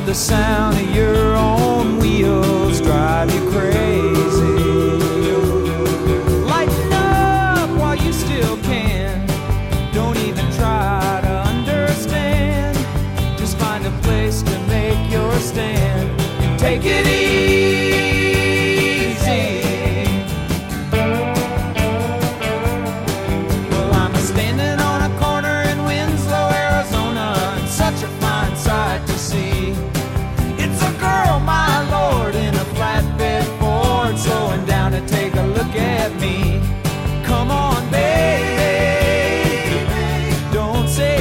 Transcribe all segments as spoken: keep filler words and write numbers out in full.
let the sound of your own wheels drive you crazy. Lighten up while you still can. Don't even try to understand. Just find a place to make your stand and take it easy. Well, I'm standing on a corner in Winslow, Arizona, and such a fine sight to see. It's a girl, my lord, in a flatbed Ford, slowing down to take a look at me. Come on, baby, don't say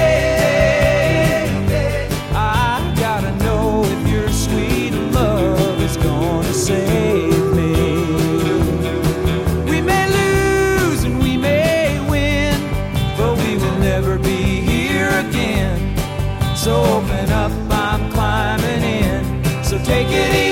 maybe. I gotta know if your sweet love is gonna save me. We may lose and we may win, but we will never be here again. So open up, I'm climbing in. So take it easy.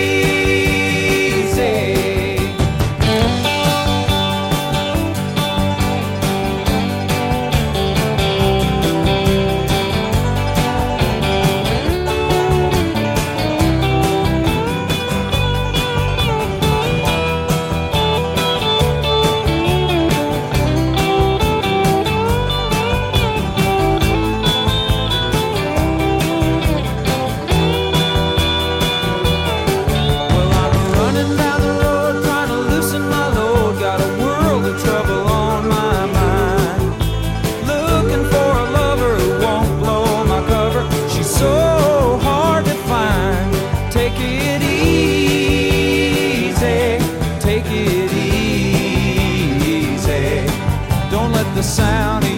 Well, I'm running down the road trying to loosen my load. Got a world of trouble on my mind. Looking for a lover who won't blow my cover. She's so hard to find. Take it easy. Take it easy. Don't let the sound of